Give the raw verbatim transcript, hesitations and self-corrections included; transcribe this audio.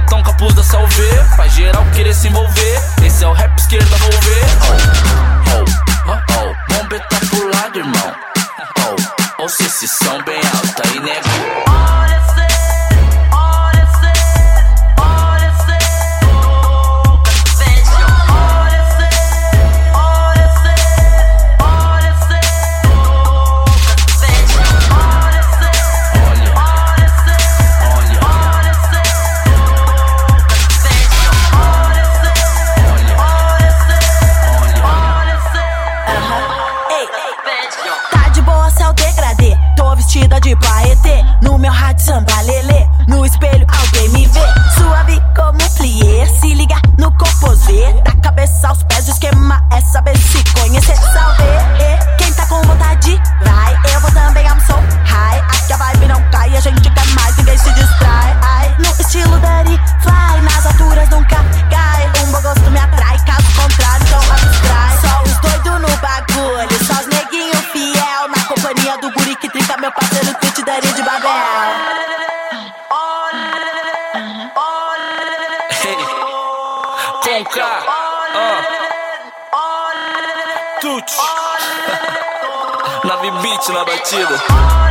Capitão Capuz da Salve, faz geral querer se envolver. Esse é o rap esquerda mover. Oh, oh, oh, oh. Bombeta pro lado, irmão. Oh, ou se esse som bem alto aí, nego. Vestida de paetê, no meu rádio samba lelê. No espelho alguém me vê, suave como um plié. Se liga no composê, da cabeça aos pés o esquema é saber se conhecer. Salve, eh, quem tá com vontade, vai. Eu vou também, I'm so high. Aqui a vibe não cai, a gente quer mais, ninguém se distrai. Ai, no estilo Daddy Fly, nas alturas nunca cai. Um bom gosto me atrai, caso contrário então abstrai. Só os doidos no bagulho, só os neguinho fiel. Na companhia do guri que trinca meu parceiro Twitch Daddy de Babel. Hey, com K, uh. Tuts. Nave beat na batida.